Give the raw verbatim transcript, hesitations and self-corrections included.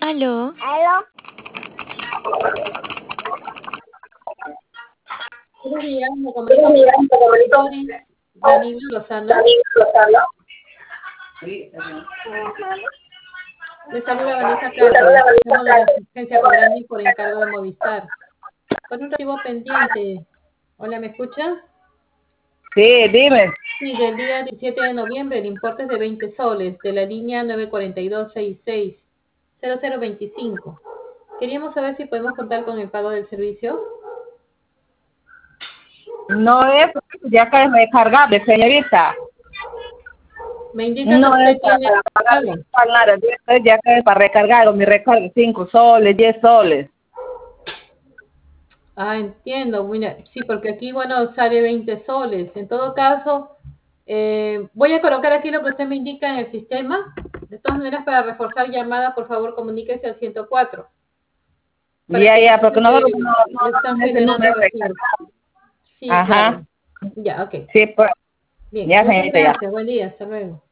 Aló. ¿Aló? Buenos días, me Buenos comunico días, con me comunico Doris Danilo Lozano. David Lozano. Le saluda Vanessa Le saluda Carlos, Vanessa llamo de la Carlos. asistencia cobrante por encargo de Movistar. Con un recibo pendiente. Hola, ¿me escucha? Sí, dime. Sí, del día diecisiete de noviembre, el importe es de veinte soles, de la línea nueve cuatro dos seis seis cero cero veinticinco. Queríamos saber si podemos contar con el pago del servicio. No es, ya que es recargable, señorita. Me indica que No usted es para, tiene para pagar, pago. pagar, ya que es para recargar, mi recargo cinco soles, diez soles. Ah, entiendo. Mira, sí, porque aquí, bueno, sale veinte soles. En todo caso, eh, voy a colocar aquí lo que usted me indica en el sistema. De todas maneras, para reforzar llamada, por favor, comuníquese al ciento cuatro para Ya, que ya, porque le, nosotros no, no, le no están en ese generando número recibo. recargado. Sí, claro. Ajá. Ya, ok. Sí, pues, Bien, ya, muchas señorita, ya. gracias. Buen día. Hasta luego.